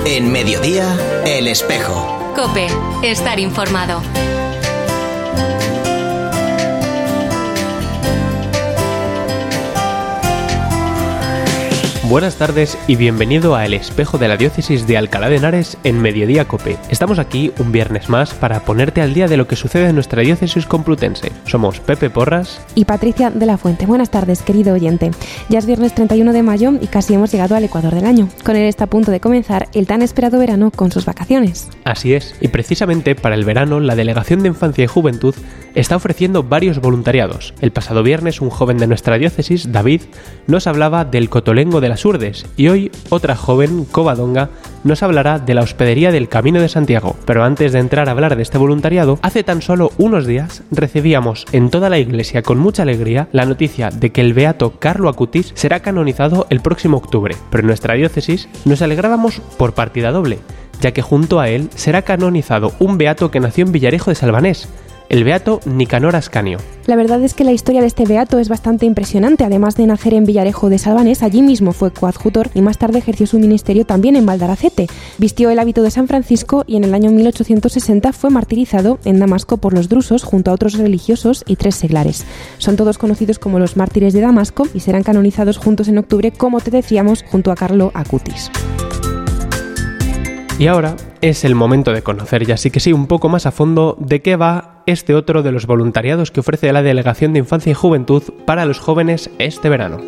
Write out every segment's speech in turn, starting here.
En Mediodía, El Espejo. COPE. Estar informado. Buenas tardes y bienvenido a El Espejo de la Diócesis de Alcalá de Henares en Mediodía COPE. Estamos aquí un viernes más para ponerte al día de lo que sucede en nuestra diócesis complutense. Somos Pepe Porras y Patricia de la Fuente. Buenas tardes, querido oyente. Ya es viernes 31 de mayo y casi hemos llegado al ecuador del año. Con él está a punto de comenzar el tan esperado verano con sus vacaciones. Así es, y precisamente para el verano la Delegación de Infancia y Juventud está ofreciendo varios voluntariados. El pasado viernes un joven de nuestra diócesis, David, nos hablaba del cotolengo de las Urdes y hoy otra joven, Covadonga, nos hablará de la hospedería del Camino de Santiago. Pero antes de entrar a hablar de este voluntariado, hace tan solo unos días recibíamos en toda la iglesia con mucha alegría la noticia de que el beato Carlo Acutis será canonizado el próximo octubre. Pero en nuestra diócesis nos alegrábamos por partida doble, ya que junto a él será canonizado un beato que nació en Villarejo de Salvanés, el beato Nicanor Ascanio. La verdad es que la historia de este beato es bastante impresionante. Además de nacer en Villarejo de Salvanés, allí mismo fue coadjutor y más tarde ejerció su ministerio también en Valdaracete. Vistió el hábito de San Francisco y en el año 1860 fue martirizado en Damasco por los drusos junto a otros religiosos y 3 seglares. Son todos conocidos como los mártires de Damasco y serán canonizados juntos en octubre, como te decíamos, junto a Carlo Acutis. Y ahora es el momento de conocer, ya sí que sí, un poco más a fondo de qué va este otro de los voluntariados que ofrece la Delegación de Infancia y Juventud para los jóvenes este verano.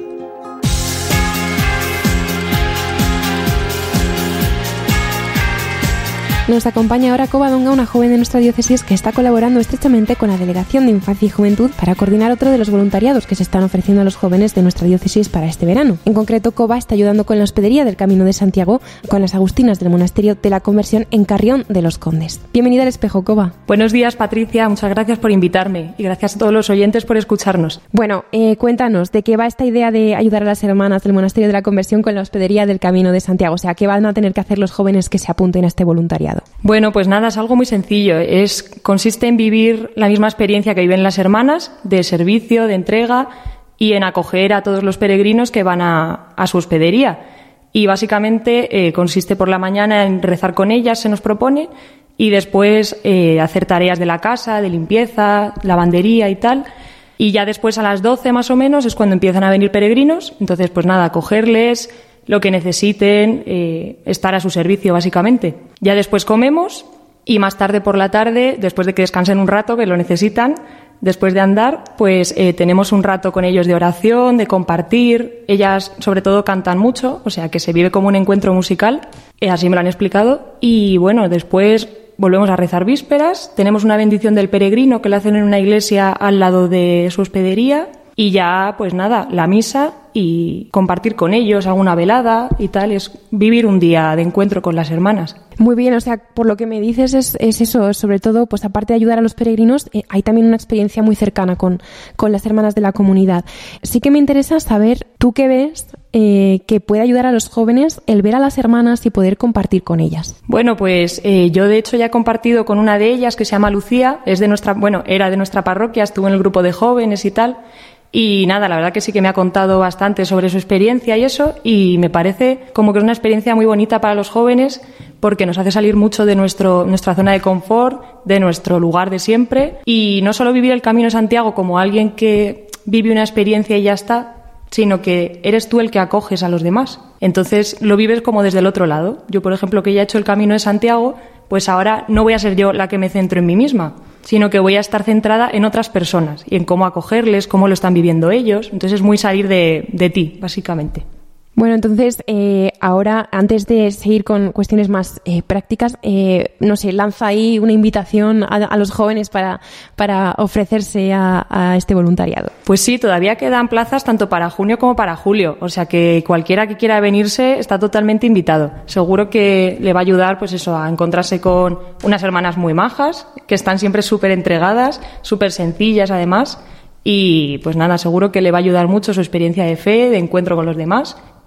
Nos acompaña ahora Covadonga, una joven de nuestra diócesis que está colaborando estrechamente con la Delegación de Infancia y Juventud para coordinar otro de los voluntariados que se están ofreciendo a los jóvenes de nuestra diócesis para este verano. En concreto, Cova está ayudando con la hospedería del Camino de Santiago con las agustinas del Monasterio de la Conversión en Carrión de los Condes. Bienvenida al Espejo, Cova. Buenos días, Patricia. Muchas gracias por invitarme y gracias a todos los oyentes por escucharnos. Bueno, cuéntanos, ¿de qué va esta idea de ayudar a las hermanas del Monasterio de la Conversión con la hospedería del Camino de Santiago? O sea, ¿qué van a tener que hacer los jóvenes que se apunten a este voluntariado? Bueno, pues nada, es algo muy sencillo. Consiste en vivir la misma experiencia que viven las hermanas, de servicio, de entrega y en acoger a todos los peregrinos que van a su hospedería. Y básicamente consiste por la mañana en rezar con ellas, se nos propone, y después hacer tareas de la casa, de limpieza, lavandería y tal. Y ya después a las 12 más o menos es cuando empiezan a venir peregrinos. Entonces, pues nada, acogerles lo que necesiten, estar a su servicio básicamente. Ya después comemos y más tarde por la tarde, después de que descansen un rato, que lo necesitan, después de andar, pues tenemos un rato con ellos de oración, de compartir. Ellas sobre todo cantan mucho, o sea que se vive como un encuentro musical, así me lo han explicado. Y bueno, después volvemos a rezar vísperas, tenemos una bendición del peregrino que le hacen en una iglesia al lado de su hospedería. Y ya, pues nada, la misa y compartir con ellos alguna velada y tal, es vivir un día de encuentro con las hermanas. Muy bien, o sea, por lo que me dices es eso, sobre todo, pues aparte de ayudar a los peregrinos, hay también una experiencia muy cercana con las hermanas de la comunidad. Sí que me interesa saber, ¿tú qué ves que puede ayudar a los jóvenes el ver a las hermanas y poder compartir con ellas? Bueno, pues yo de hecho ya he compartido con una de ellas que se llama Lucía, era de nuestra parroquia, estuvo en el grupo de jóvenes y tal. Y nada, la verdad que sí que me ha contado bastante sobre su experiencia y eso, y me parece como que es una experiencia muy bonita para los jóvenes porque nos hace salir mucho de nuestra zona de confort, de nuestro lugar de siempre, y no solo vivir el Camino de Santiago como alguien que vive una experiencia y ya está, sino que eres tú el que acoges a los demás. Entonces lo vives como desde el otro lado. Yo, por ejemplo, que ya he hecho el Camino de Santiago, pues ahora no voy a ser yo la que me centro en mí misma, sino que voy a estar centrada en otras personas y en cómo acogerles, cómo lo están viviendo ellos. Entonces es muy salir de ti, básicamente. Bueno, entonces, ahora, antes de seguir con cuestiones más prácticas, no sé, lanza ahí una invitación a los jóvenes para ofrecerse a este voluntariado. Pues sí, todavía quedan plazas tanto para junio como para julio, o sea que cualquiera que quiera venirse está totalmente invitado. Seguro que le va a ayudar, pues eso, a encontrarse con unas hermanas muy majas, que están siempre súper entregadas, súper sencillas además, y pues nada, seguro que le va a ayudar mucho su experiencia de fe, de encuentro con los demás.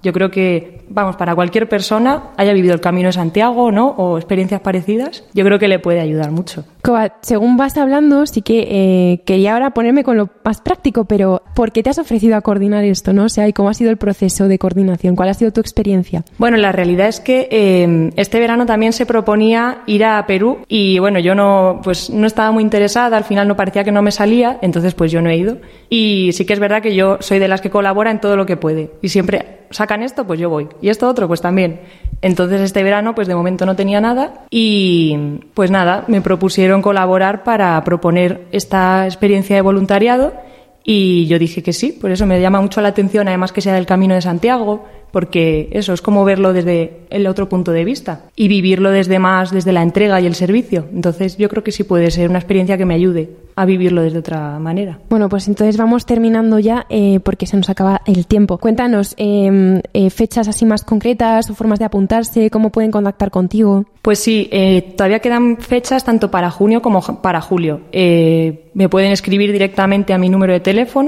Yo creo que, para cualquier persona, haya vivido el Camino de Santiago, ¿no? O experiencias parecidas, yo creo que le puede ayudar mucho. Coba, según vas hablando, sí que quería ahora ponerme con lo más práctico, pero ¿por qué te has ofrecido a coordinar esto, no? O sea, ¿y cómo ha sido el proceso de coordinación? ¿Cuál ha sido tu experiencia? Bueno, la realidad es que este verano también se proponía ir a Perú y, bueno, yo no estaba muy interesada, al final no parecía que no me salía, entonces pues yo no he ido. Y sí que es verdad que yo soy de las que colabora en todo lo que puede y siempre sacan esto, pues yo voy. Y esto otro, pues también. Entonces este verano, pues de momento no tenía nada y pues nada, me propusieron colaborar para proponer esta experiencia de voluntariado y yo dije que sí, por eso me llama mucho la atención, además que sea del Camino de Santiago, porque eso es como verlo desde el otro punto de vista y vivirlo desde la entrega y el servicio. Entonces yo creo que sí puede ser una experiencia que me ayude a vivirlo desde otra manera. Bueno, pues entonces vamos terminando ya porque se nos acaba el tiempo. Cuéntanos fechas así más concretas o formas de apuntarse, cómo pueden contactar contigo. Pues sí, todavía quedan fechas tanto para junio como para julio. Me pueden escribir directamente a mi número de teléfono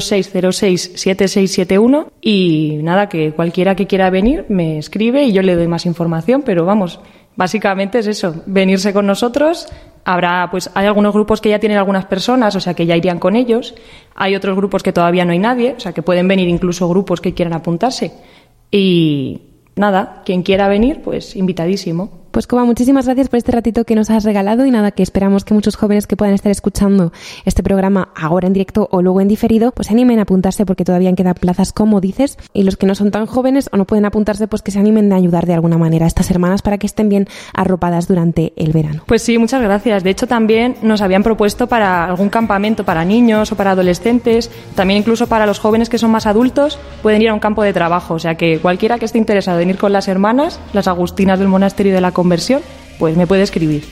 626067671 y nada, que cualquiera que quiera venir me escribe y yo le doy más información, pero básicamente es eso, venirse con nosotros. Hay algunos grupos que ya tienen algunas personas, o sea que ya irían con ellos. Hay otros grupos que todavía no hay nadie, o sea que pueden venir incluso grupos que quieran apuntarse. Y nada, quien quiera venir, pues invitadísimo. Pues Coba, muchísimas gracias por este ratito que nos has regalado y nada, que esperamos que muchos jóvenes que puedan estar escuchando este programa ahora en directo o luego en diferido, pues se animen a apuntarse porque todavía quedan plazas, como dices, y los que no son tan jóvenes o no pueden apuntarse, pues que se animen a ayudar de alguna manera a estas hermanas para que estén bien arropadas durante el verano. Pues sí, muchas gracias. De hecho, también nos habían propuesto para algún campamento para niños o para adolescentes, también incluso para los jóvenes que son más adultos, pueden ir a un campo de trabajo, o sea que cualquiera que esté interesado en ir con las hermanas, las agustinas del Monasterio de la Conversión, pues me puede escribir.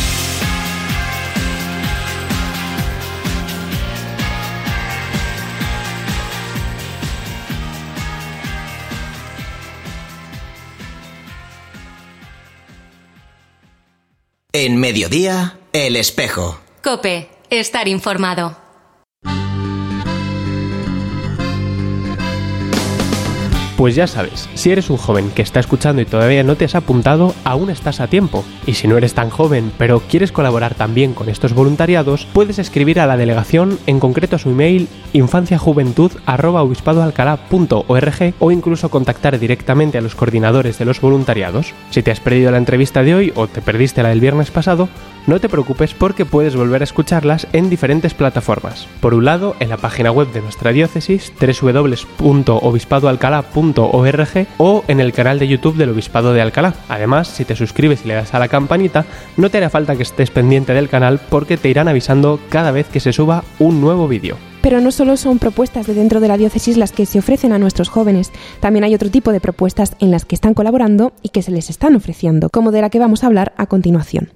En Mediodía, El Espejo. COPE, estar informado. Pues ya sabes, si eres un joven que está escuchando y todavía no te has apuntado, aún estás a tiempo. Y si no eres tan joven, pero quieres colaborar también con estos voluntariados, puedes escribir a la delegación, en concreto a su email infanciajuventud@obispadoalcalá.org o incluso contactar directamente a los coordinadores de los voluntariados. Si te has perdido la entrevista de hoy o te perdiste la del viernes pasado, no te preocupes porque puedes volver a escucharlas en diferentes plataformas. Por un lado, en la página web de nuestra diócesis, www.obispadoalcalá.org o en el canal de YouTube del Obispado de Alcalá. Además, si te suscribes y le das a la campanita, no te hará falta que estés pendiente del canal porque te irán avisando cada vez que se suba un nuevo vídeo. Pero no solo son propuestas de dentro de la diócesis las que se ofrecen a nuestros jóvenes, también hay otro tipo de propuestas en las que están colaborando y que se les están ofreciendo, como de la que vamos a hablar a continuación.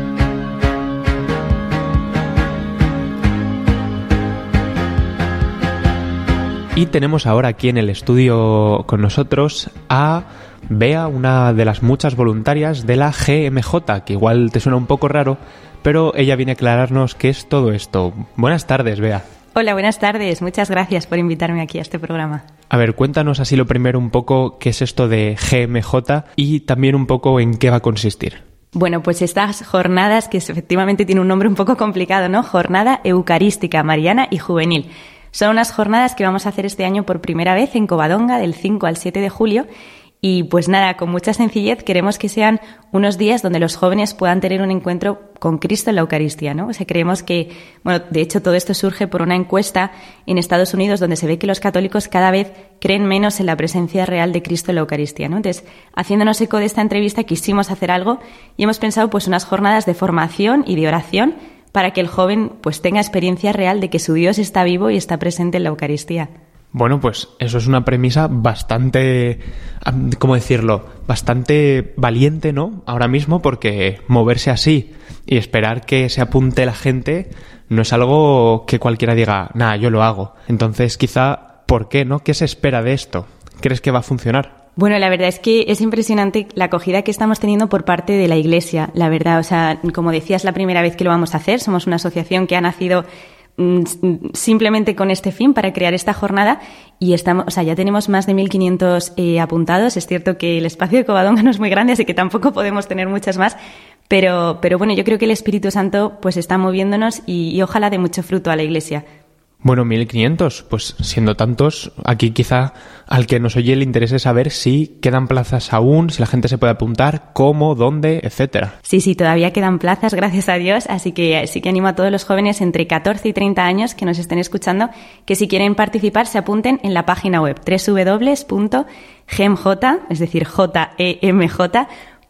Y tenemos ahora aquí en el estudio con nosotros a Bea, una de las muchas voluntarias de la GMJ, que igual te suena un poco raro, pero ella viene a aclararnos qué es todo esto. Buenas tardes, Bea. Hola, buenas tardes. Muchas gracias por invitarme aquí a este programa. A ver, cuéntanos así lo primero un poco qué es esto de GMJ y también un poco en qué va a consistir. Bueno, pues estas jornadas, que efectivamente tiene un nombre un poco complicado, ¿no? Jornada Eucarística, Mariana y Juvenil. Son unas jornadas que vamos a hacer este año por primera vez en Covadonga, del 5 al 7 de julio. Y pues nada, con mucha sencillez queremos que sean unos días donde los jóvenes puedan tener un encuentro con Cristo en la Eucaristía, ¿no? O sea, creemos que, bueno, de hecho todo esto surge por una encuesta en Estados Unidos donde se ve que los católicos cada vez creen menos en la presencia real de Cristo en la Eucaristía, ¿no? Entonces, haciéndonos eco de esta entrevista, quisimos hacer algo y hemos pensado pues unas jornadas de formación y de oración para que el joven pues tenga experiencia real de que su Dios está vivo y está presente en la Eucaristía. Bueno, pues eso es una premisa bastante, ¿cómo decirlo?, bastante valiente, ¿no?, ahora mismo, porque moverse así y esperar que se apunte la gente no es algo que cualquiera diga, nada, yo lo hago. Entonces, quizá, ¿por qué, no? ¿Qué se espera de esto? ¿Crees que va a funcionar? Bueno, la verdad es que es impresionante la acogida que estamos teniendo por parte de la Iglesia, la verdad. O sea, como decías, la primera vez que lo vamos a hacer. Somos una asociación que ha nacido simplemente con este fin, para crear esta jornada, y ya tenemos más de 1.500 apuntados. Es cierto que el espacio de Covadonga no es muy grande, así que tampoco podemos tener muchas más, pero bueno, yo creo que el Espíritu Santo pues está moviéndonos y ojalá dé mucho fruto a la Iglesia. Bueno, 1.500, pues siendo tantos, aquí quizá al que nos oye le interese saber si quedan plazas aún, si la gente se puede apuntar, cómo, dónde, etcétera. Sí, todavía quedan plazas, gracias a Dios, así que sí que animo a todos los jóvenes entre 14 y 30 años que nos estén escuchando que si quieren participar se apunten en la página web www.gemj, es decir, JEMJ.org.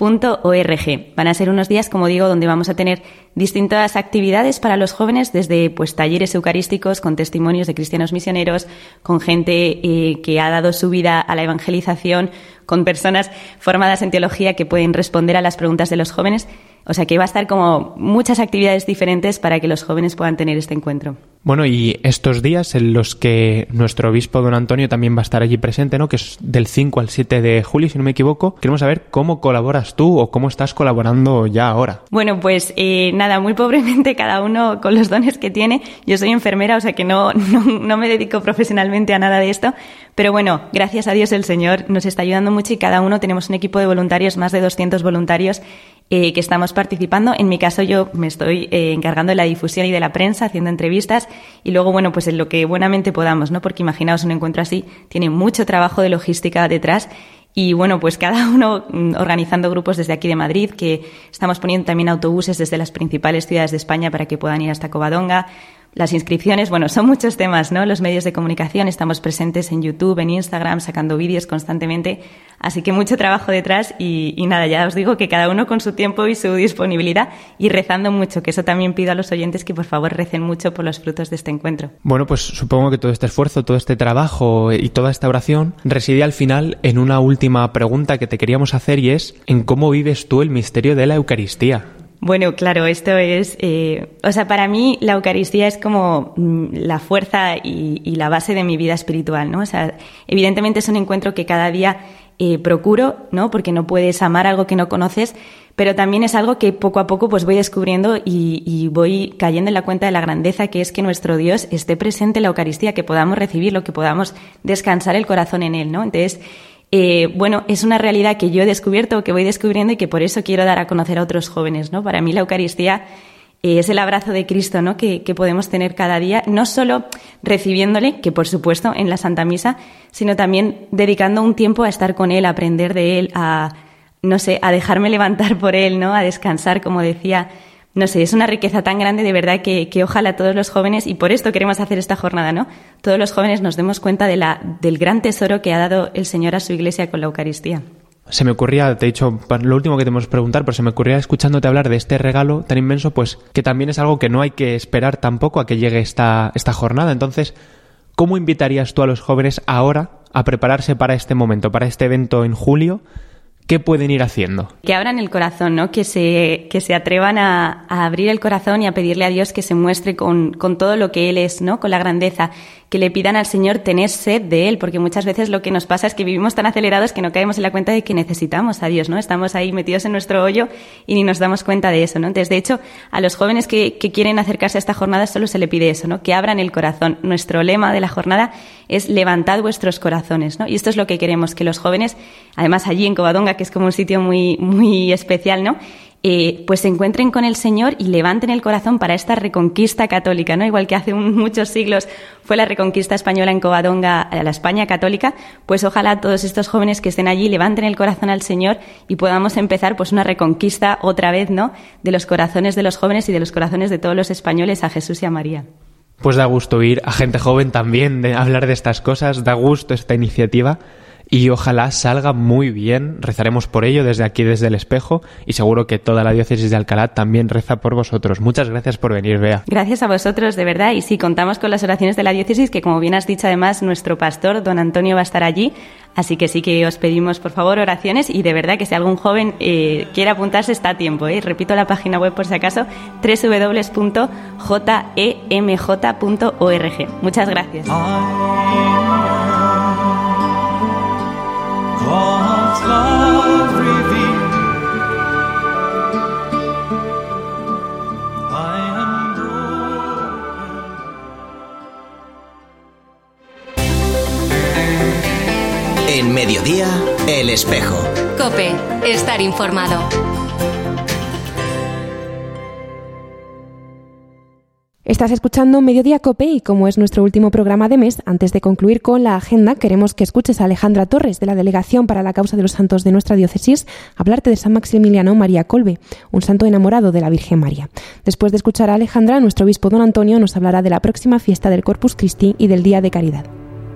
Van a ser unos días, como digo, donde vamos a tener distintas actividades para los jóvenes, desde pues talleres eucarísticos con testimonios de cristianos misioneros, con gente que ha dado su vida a la evangelización, con personas formadas en teología que pueden responder a las preguntas de los jóvenes. O sea que va a estar como muchas actividades diferentes para que los jóvenes puedan tener este encuentro. Bueno, y estos días en los que nuestro obispo don Antonio también va a estar allí presente, ¿no? Que es del 5 al 7 de julio, si no me equivoco. Queremos saber cómo colaboras tú o cómo estás colaborando ya ahora. Bueno, pues nada, muy pobremente, cada uno con los dones que tiene. Yo soy enfermera, o sea que no me dedico profesionalmente a nada de esto. Pero bueno, gracias a Dios el Señor nos está ayudando mucho y cada uno tenemos un equipo de voluntarios, más de 200 voluntarios que estamos participando. En mi caso yo me estoy encargando de la difusión y de la prensa, haciendo entrevistas y luego, bueno, pues en lo que buenamente podamos, ¿no? Porque imaginaos, un encuentro así tiene mucho trabajo de logística detrás y, bueno, pues cada uno organizando grupos desde aquí de Madrid, que estamos poniendo también autobuses desde las principales ciudades de España para que puedan ir hasta Covadonga. Las inscripciones, bueno, son muchos temas, ¿no? Los medios de comunicación, estamos presentes en YouTube, en Instagram, sacando vídeos constantemente. Así que mucho trabajo detrás y nada, ya os digo que cada uno con su tiempo y su disponibilidad y rezando mucho, que eso también pido a los oyentes que por favor recen mucho por los frutos de este encuentro. Bueno, pues supongo que todo este esfuerzo, todo este trabajo y toda esta oración reside al final en una última pregunta que te queríamos hacer y es ¿en cómo vives tú el misterio de la Eucaristía? Bueno, claro, esto es... para mí la Eucaristía es como la fuerza y la base de mi vida espiritual, ¿no? O sea, evidentemente es un encuentro que cada día procuro, ¿no? Porque no puedes amar algo que no conoces, pero también es algo que poco a poco pues voy descubriendo y voy cayendo en la cuenta de la grandeza que es que nuestro Dios esté presente en la Eucaristía, que podamos recibirlo, que podamos descansar el corazón en Él, ¿no? Entonces... es una realidad que yo he descubierto, que voy descubriendo y que por eso quiero dar a conocer a otros jóvenes, ¿no? Para mí la Eucaristía es el abrazo de Cristo, ¿no? Que podemos tener cada día, no solo recibiéndole, que por supuesto en la Santa Misa, sino también dedicando un tiempo a estar con Él, a aprender de Él, a dejarme levantar por Él, ¿no? A descansar, como decía. No sé, es una riqueza tan grande, de verdad, que ojalá todos los jóvenes, y por esto queremos hacer esta jornada, ¿no? Todos los jóvenes nos demos cuenta del gran tesoro que ha dado el Señor a su Iglesia con la Eucaristía. Se me ocurría, te he dicho, lo último que tenemos que preguntar, pero se me ocurría escuchándote hablar de este regalo tan inmenso, pues que también es algo que no hay que esperar tampoco a que llegue esta jornada. Entonces, ¿cómo invitarías tú a los jóvenes ahora a prepararse para este momento, para este evento en julio? ¿Qué pueden ir haciendo? Que abran el corazón, ¿no? Que se atrevan a abrir el corazón y a pedirle a Dios que se muestre con todo lo que Él es, ¿no? Con la grandeza. Que le pidan al Señor tener sed de Él, porque muchas veces lo que nos pasa es que vivimos tan acelerados que no caemos en la cuenta de que necesitamos a Dios, ¿no? Estamos ahí metidos en nuestro hoyo y ni nos damos cuenta de eso, ¿no? Entonces, de hecho, a los jóvenes que quieren acercarse a esta jornada solo se le pide eso, ¿no? Que abran el corazón. Nuestro lema de la jornada es levantad vuestros corazones, ¿no? Y esto es lo que queremos, que los jóvenes, además allí en Covadonga, que es como un sitio muy, muy especial, ¿no? Pues se encuentren con el Señor y levanten el corazón para esta reconquista católica, ¿no? Igual que hace muchos siglos fue la reconquista española en Covadonga a la España católica, pues ojalá todos estos jóvenes que estén allí levanten el corazón al Señor y podamos empezar pues una reconquista otra vez, ¿no? De los corazones de los jóvenes y de los corazones de todos los españoles a Jesús y a María. Pues da gusto oír a gente joven también de hablar de estas cosas, da gusto esta iniciativa. Y ojalá salga muy bien, rezaremos por ello desde aquí, desde El Espejo, y seguro que toda la diócesis de Alcalá también reza por vosotros. Muchas gracias por venir, Bea. Gracias a vosotros, de verdad, y sí, contamos con las oraciones de la diócesis, que como bien has dicho además, nuestro pastor, don Antonio, va a estar allí, así que sí que os pedimos por favor oraciones, y de verdad que si algún joven quiere apuntarse está a tiempo, repito la página web por si acaso, www.jemj.org. Muchas gracias. God's love revealed. I am broken. Mediodía, El Espejo. COPE. Estar informado. Estás escuchando Mediodía COPE y como es nuestro último programa de mes, antes de concluir con la agenda, queremos que escuches a Alejandra Torres, de la Delegación para la Causa de los Santos de nuestra diócesis, hablarte de San Maximiliano María Kolbe, un santo enamorado de la Virgen María. Después de escuchar a Alejandra, nuestro obispo don Antonio nos hablará de la próxima fiesta del Corpus Christi y del Día de Caridad.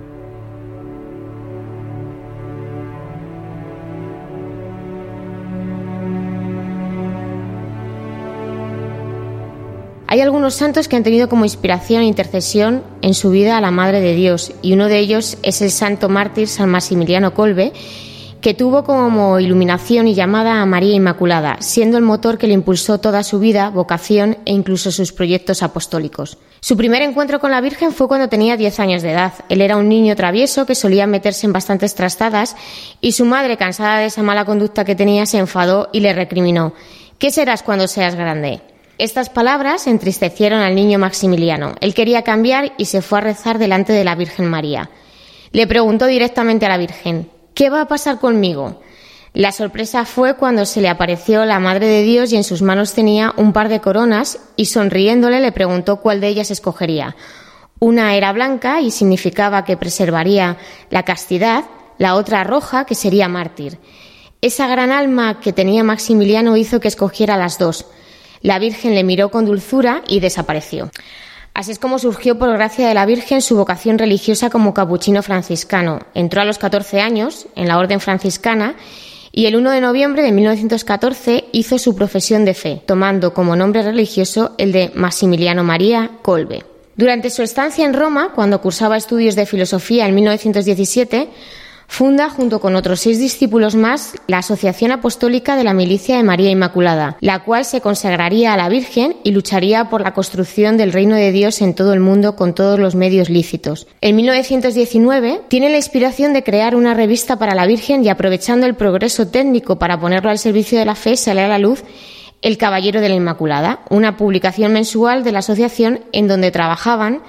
Hay algunos santos que han tenido como inspiración e intercesión en su vida a la Madre de Dios, y uno de ellos es el santo mártir San Maximiliano Kolbe, que tuvo como iluminación y llamada a María Inmaculada, siendo el motor que le impulsó toda su vida, vocación e incluso sus proyectos apostólicos. Su primer encuentro con la Virgen fue cuando tenía 10 años de edad. Él era un niño travieso que solía meterse en bastantes trastadas y su madre, cansada de esa mala conducta que tenía, se enfadó y le recriminó: ¿qué serás cuando seas grande? Estas palabras entristecieron al niño Maximiliano. Él quería cambiar y se fue a rezar delante de la Virgen María. Le preguntó directamente a la Virgen: ¿qué va a pasar conmigo? La sorpresa fue cuando se le apareció la Madre de Dios y en sus manos tenía un par de coronas y sonriéndole le preguntó cuál de ellas escogería. Una era blanca y significaba que preservaría la castidad, la otra roja, que sería mártir. Esa gran alma que tenía Maximiliano hizo que escogiera las dos. La Virgen le miró con dulzura y desapareció. Así es como surgió, por gracia de la Virgen, su vocación religiosa como capuchino franciscano. Entró a los 14 años en la orden franciscana y el 1 de noviembre de 1914 hizo su profesión de fe, tomando como nombre religioso el de Maximiliano María Kolbe. Durante su estancia en Roma, cuando cursaba estudios de filosofía en 1917, funda, junto con otros 6 discípulos más, la Asociación Apostólica de la Milicia de María Inmaculada, la cual se consagraría a la Virgen y lucharía por la construcción del reino de Dios en todo el mundo con todos los medios lícitos. En 1919 tiene la inspiración de crear una revista para la Virgen y, aprovechando el progreso técnico para ponerlo al servicio de la fe, sale a la luz El Caballero de la Inmaculada, una publicación mensual de la asociación en donde trabajaban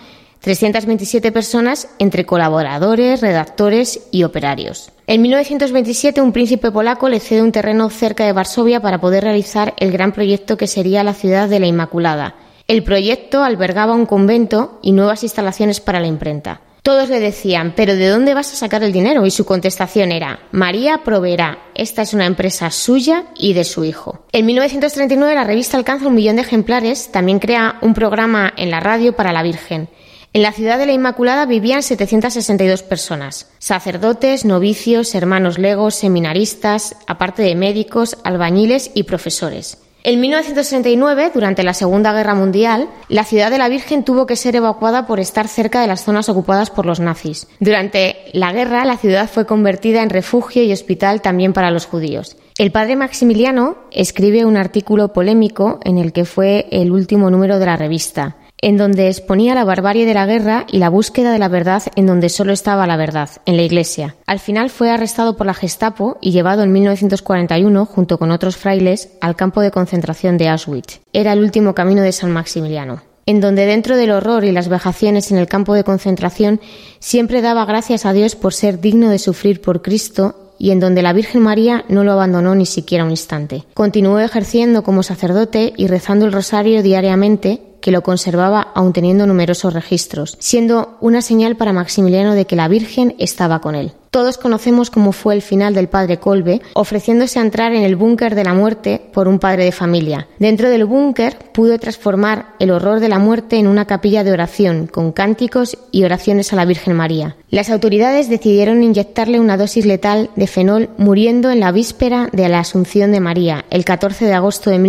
327 personas entre colaboradores, redactores y operarios. En 1927 un príncipe polaco le cede un terreno cerca de Varsovia para poder realizar el gran proyecto que sería la ciudad de la Inmaculada. El proyecto albergaba un convento y nuevas instalaciones para la imprenta. Todos le decían: ¿pero de dónde vas a sacar el dinero? Y su contestación era: María proveerá, esta es una empresa suya y de su hijo. En 1939 la revista alcanza 1 millón de ejemplares, también crea un programa en la radio para la Virgen. En la ciudad de la Inmaculada vivían 762 personas, sacerdotes, novicios, hermanos legos, seminaristas, aparte de médicos, albañiles y profesores. En 1939, durante la Segunda Guerra Mundial, la ciudad de la Virgen tuvo que ser evacuada por estar cerca de las zonas ocupadas por los nazis. Durante la guerra, la ciudad fue convertida en refugio y hospital también para los judíos. El padre Maximiliano escribe un artículo polémico en el que fue el último número de la revista, en donde exponía la barbarie de la guerra y la búsqueda de la verdad en donde solo estaba la verdad, en la Iglesia. Al final fue arrestado por la Gestapo y llevado en 1941, junto con otros frailes, al campo de concentración de Auschwitz. Era el último camino de San Maximiliano, en donde, dentro del horror y las vejaciones en el campo de concentración, siempre daba gracias a Dios por ser digno de sufrir por Cristo, y en donde la Virgen María no lo abandonó ni siquiera un instante. Continuó ejerciendo como sacerdote y rezando el rosario diariamente, que lo conservaba aun teniendo numerosos registros, siendo una señal para Maximiliano de que la Virgen estaba con él. Todos conocemos cómo fue el final del padre Kolbe, ofreciéndose a entrar en el búnker de la muerte por un padre de familia. Dentro del búnker pudo transformar el horror de la muerte en una capilla de oración, con cánticos y oraciones a la Virgen María. Las autoridades decidieron inyectarle una dosis letal de fenol, muriendo en la víspera de la Asunción de María, el 14 de agosto de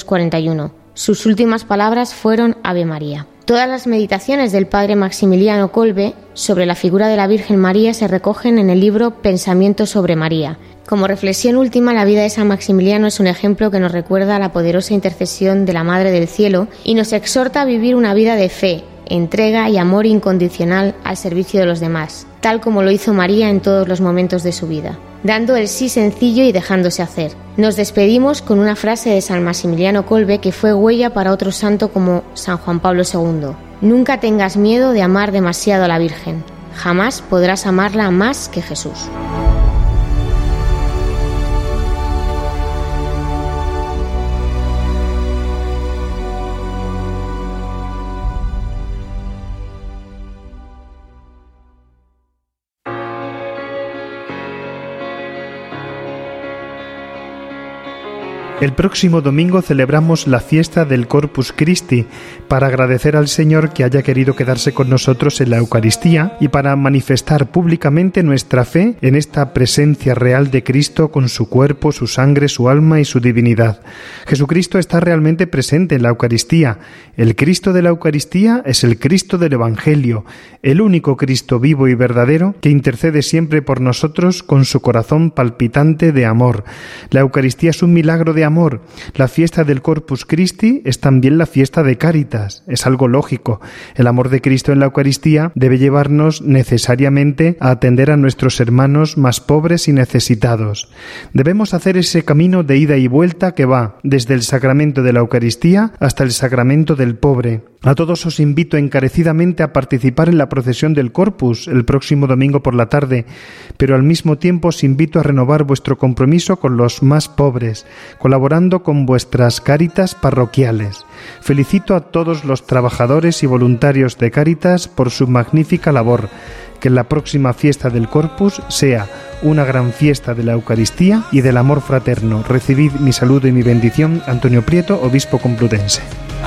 1941. Sus últimas palabras fueron Ave María. Todas las meditaciones del padre Maximiliano Kolbe sobre la figura de la Virgen María se recogen en el libro Pensamientos sobre María. Como reflexión última, la vida de San Maximiliano es un ejemplo que nos recuerda la poderosa intercesión de la Madre del Cielo y nos exhorta a vivir una vida de fe, entrega y amor incondicional al servicio de los demás, tal como lo hizo María en todos los momentos de su vida, dando el sí sencillo y dejándose hacer. Nos despedimos con una frase de San Maximiliano Kolbe que fue huella para otro santo como San Juan Pablo II. Nunca tengas miedo de amar demasiado a la Virgen. Jamás podrás amarla más que Jesús. El próximo domingo celebramos la fiesta del Corpus Christi para agradecer al Señor que haya querido quedarse con nosotros en la Eucaristía y para manifestar públicamente nuestra fe en esta presencia real de Cristo con su cuerpo, su sangre, su alma y su divinidad. Jesucristo está realmente presente en la Eucaristía. El Cristo de la Eucaristía es el Cristo del Evangelio, el único Cristo vivo y verdadero que intercede siempre por nosotros con su corazón palpitante de amor. La Eucaristía es un milagro de amor. La fiesta del Corpus Christi es también la fiesta de Cáritas. Es algo lógico. El amor de Cristo en la Eucaristía debe llevarnos necesariamente a atender a nuestros hermanos más pobres y necesitados. Debemos hacer ese camino de ida y vuelta que va desde el sacramento de la Eucaristía hasta el sacramento del pobre. A todos os invito encarecidamente a participar en la procesión del Corpus el próximo domingo por la tarde, pero al mismo tiempo os invito a renovar vuestro compromiso con los más pobres, colaborando con vuestras Cáritas parroquiales. Felicito a todos los trabajadores y voluntarios de Cáritas por su magnífica labor. Que la próxima fiesta del Corpus sea una gran fiesta de la Eucaristía y del amor fraterno. Recibid mi saludo y mi bendición, Antonio Prieto, obispo complutense.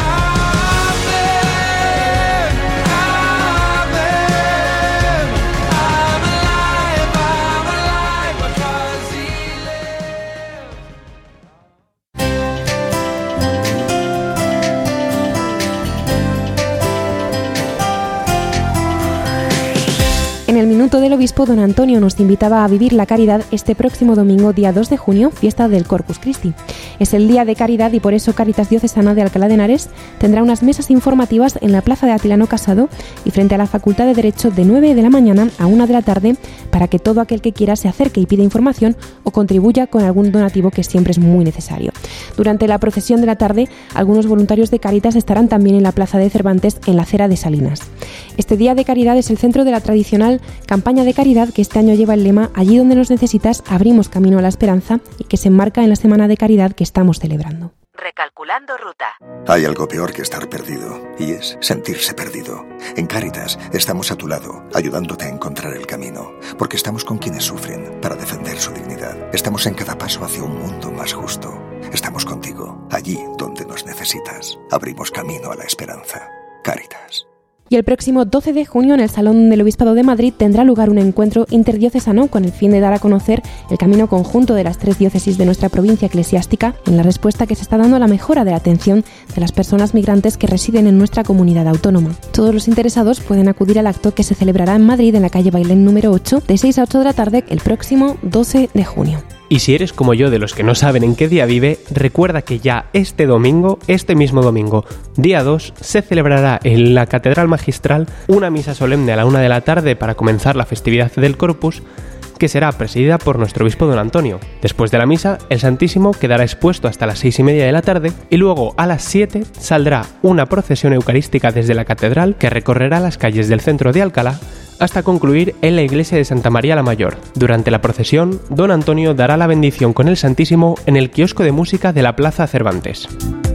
En el Minuto del Obispo, don Antonio nos invitaba a vivir la caridad este próximo domingo, día 2 de junio, fiesta del Corpus Christi. Es el día de caridad y por eso Cáritas Diocesana de Alcalá de Henares tendrá unas mesas informativas en la plaza de Atilano Casado y frente a la Facultad de Derecho de 9 de la mañana a 1 de la tarde para que todo aquel que quiera se acerque y pida información o contribuya con algún donativo que siempre es muy necesario. Durante la procesión de la tarde, algunos voluntarios de Cáritas estarán también en la plaza de Cervantes en la acera de Salinas. Este día de caridad es el centro de la tradicional campaña de caridad que este año lleva el lema Allí donde nos necesitas, abrimos camino a la esperanza y que se enmarca en la Semana de Caridad que estamos celebrando. Recalculando ruta. Hay algo peor que estar perdido, y es sentirse perdido. En Cáritas estamos a tu lado, ayudándote a encontrar el camino, porque estamos con quienes sufren para defender su dignidad. Estamos en cada paso hacia un mundo más justo. Estamos contigo, allí donde nos necesitas. Abrimos camino a la esperanza. Cáritas. Y el próximo 12 de junio en el Salón del Obispado de Madrid tendrá lugar un encuentro interdiocesano con el fin de dar a conocer el camino conjunto de las 3 diócesis de nuestra provincia eclesiástica en la respuesta que se está dando a la mejora de la atención de las personas migrantes que residen en nuestra comunidad autónoma. Todos los interesados pueden acudir al acto que se celebrará en Madrid en la calle Bailén número 8 de 6 a 8 de la tarde el próximo 12 de junio. Y si eres como yo de los que no saben en qué día vive, recuerda que ya este mismo domingo, día 2, se celebrará en la Catedral Magistral una misa solemne a la 1 de la tarde para comenzar la festividad del Corpus, que será presidida por nuestro obispo don Antonio. Después de la misa, el Santísimo quedará expuesto hasta las 6:30 de la tarde y luego a las 7 saldrá una procesión eucarística desde la catedral que recorrerá las calles del centro de Alcalá hasta concluir en la iglesia de Santa María la Mayor. Durante la procesión, don Antonio dará la bendición con el Santísimo en el kiosco de música de la Plaza Cervantes.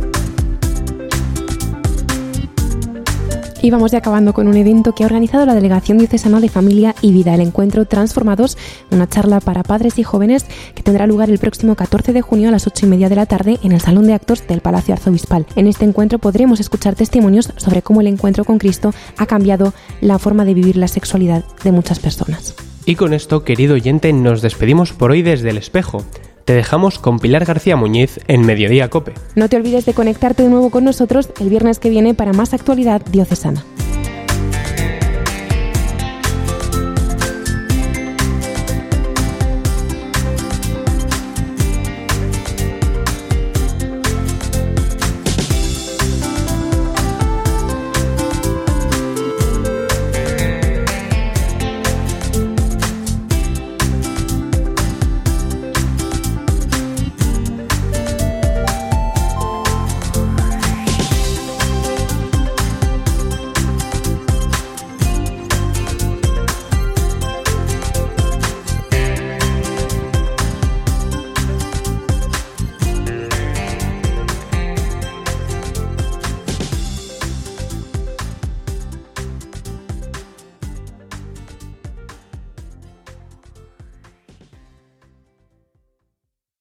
Y vamos ya acabando con un evento que ha organizado la Delegación Diocesana de Familia y Vida, el encuentro Transformados, una charla para padres y jóvenes que tendrá lugar el próximo 14 de junio a las 8:30 de la tarde en el Salón de Actos del Palacio Arzobispal. En este encuentro podremos escuchar testimonios sobre cómo el encuentro con Cristo ha cambiado la forma de vivir la sexualidad de muchas personas. Y con esto, querido oyente, nos despedimos por hoy desde El Espejo. Te dejamos con Pilar García Muñiz en Mediodía Cope. No te olvides de conectarte de nuevo con nosotros el viernes que viene para más actualidad diocesana.